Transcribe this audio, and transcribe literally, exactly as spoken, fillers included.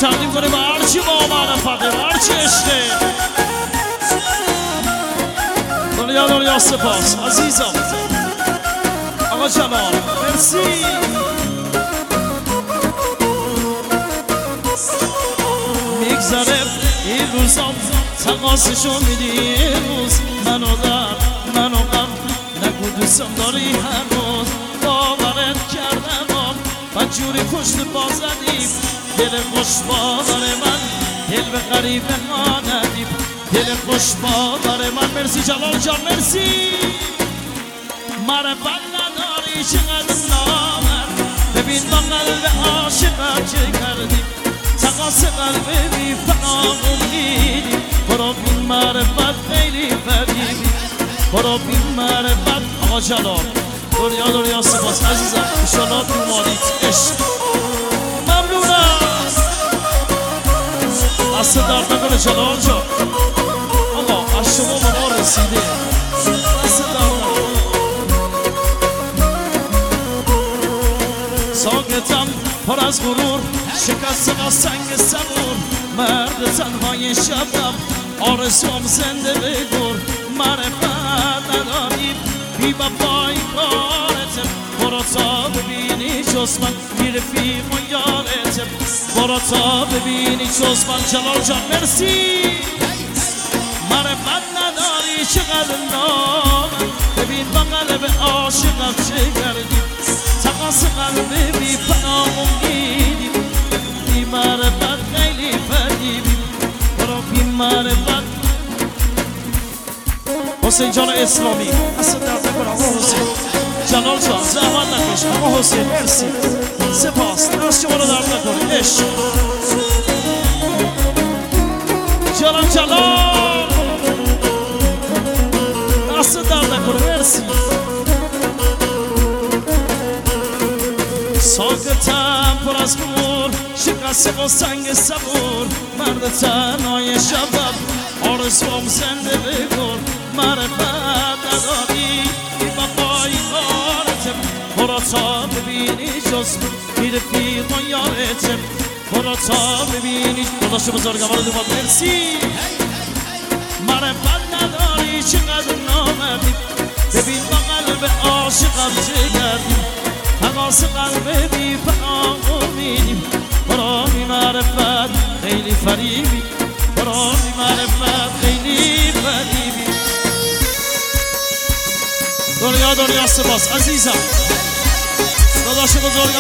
تقدیم کنیم به هرچی با معرفته هرچی عشقه دنیا دنیا سپاس عزیزم آقا جلال مرسی میگذره این روزام تقاسشو میدی روز منو در منو غم نگو دوستم داری هنوز باورت کردم من جوری پشت بازدیم دل خوش بادر من دل به غریب ما ندیم دل خوش بادر من مرسی جلال جان مرسی معرفت نداری چقدر نامرد ببین با قلب عاشقم چه کردیم تقاس قلب بی فنا امیدیم برو بین معرفت خیلی فریبی برو بین معرفت آقا جلال دنیا دنیا سپاس عزیزم انشالله بیماریت عشق ممنونم دست درد نکنه جلال جان آقا از شما به ما رسیده دست درد نکنه ساکتم پر از غرور شکسته با سنگ صبور مرد تنهای شبم آرزوم زنده بگور معرفت نداریم بی وفای کارتم برو تا ببینی جز من بی رفیق و یارتم برو تا ببینی جز من جلال جان مرسی معرفت نداری چقدر نام ببین با قلب عاشقم چه کردیم تقاس قلب بی فنا امیدیم بی معرفت خیلی فریبیم برو بی معرفت حسین جان اسلامی اصلا درد نکن آقا حسین جلال جان زحمت نکش آقا حسین مرسی سپاس دست شما رو درد نکن عشق جلال جلال دست درد نکن مرسی ساکتم پر از غرور شکسته با سنگ صبور مرد تنهای شبم آرزوم زنده بگور معرفت نداری بی وفای کارتم برو تا ببینی جز بی رفیق و یارتم برو تا ببینی داداش بزرگوار دوبار مرسی معرفت نداری چقدر نامردی ببین با قلب عاشقم چه کردیم تقاس قلب بی فنا امیدیم برو بی معرفت خیلی فریبی برو بی معرفت خیلی فریبی دنیا دنیا سپاس عزیزم داداش بزرگ